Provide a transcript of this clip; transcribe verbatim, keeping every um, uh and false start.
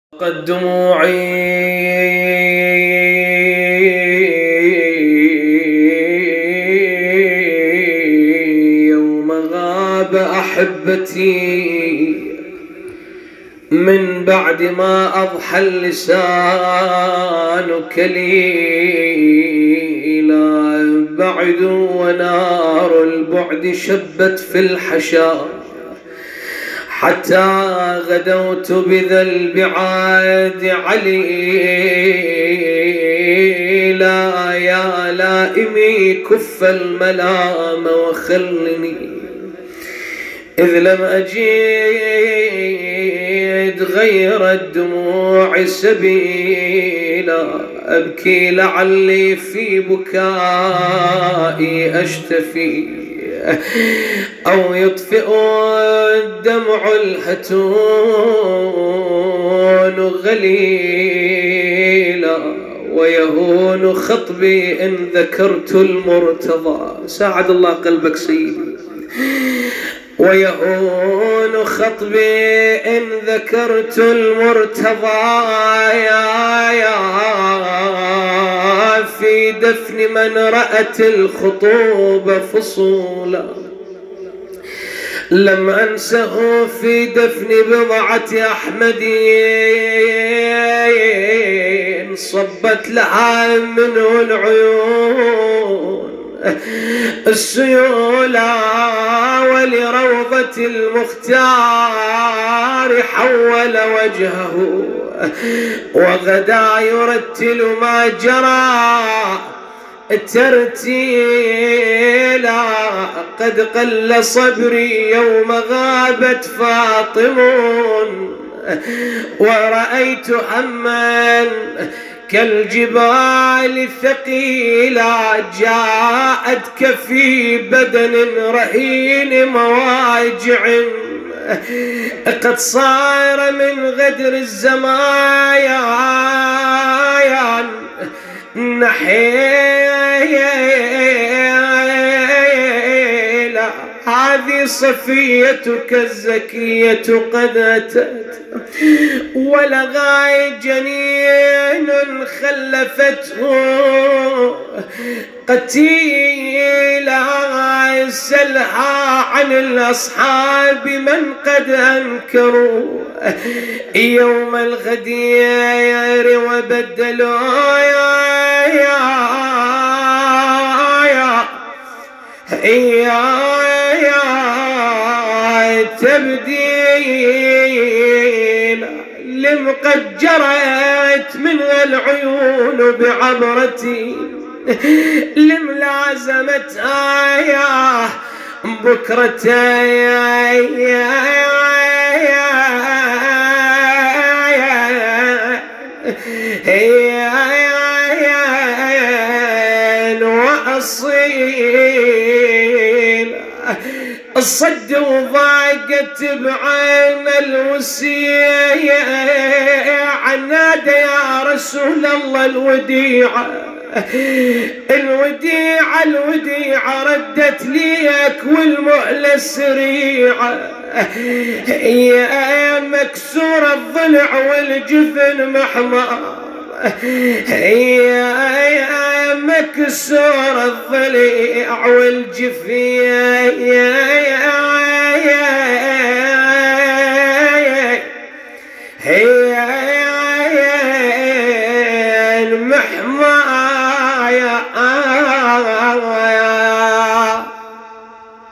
قد دموعي يوم غاب أحبتي من بعد ما أضحى اللسان كليلا بعد ونار البعد شبت في الحشا حتى غدوت بذا البعاد عليلا يا لائمي كف الملام وخلني إذ لم أجد غير الدموع سبيلا أبكي لعلي في بكائي أشتفي أو يطفئ الدمع الهتون غليلا ويهون خطبي إن ذكرت المرتضى. ساعد الله قلبك سيدي. ويهون خطبي إن ذكرت المرتضى يا يا في دفن من رأت الخطوب فصولا لم أنسه في دفن بضعة أحمدين صبت لها منه العيون السيولا ولروضة المختار حول وجهه وغدا يرتل ما جرى الترتيلا قد قل صبري يوم غابت فاطم ورأيت هما كالجبال الثقيلة جاءتك في بدن رهين مواجع قد صار من غدر الزمان نحيلا هذه صفيتك الزكية قد أتت ولغاي جنين خلفته قتيلا سلها عن الأصحاب من قد أنكروا يوم الغدير وبدلوا يا يا يا يا تبديل لم قد جرت من العيون بعبرتي لم لازمتها يا بكرتها يا يا وأصيل الصد وضاقت بعين الوسيع عناد يا رسول الله الوديعة الوديعة الوديعة ردت ليك والمؤلة السريعة يا مكسور الضلع والجفن محمر يا مكسور الضلع والجفن محمايا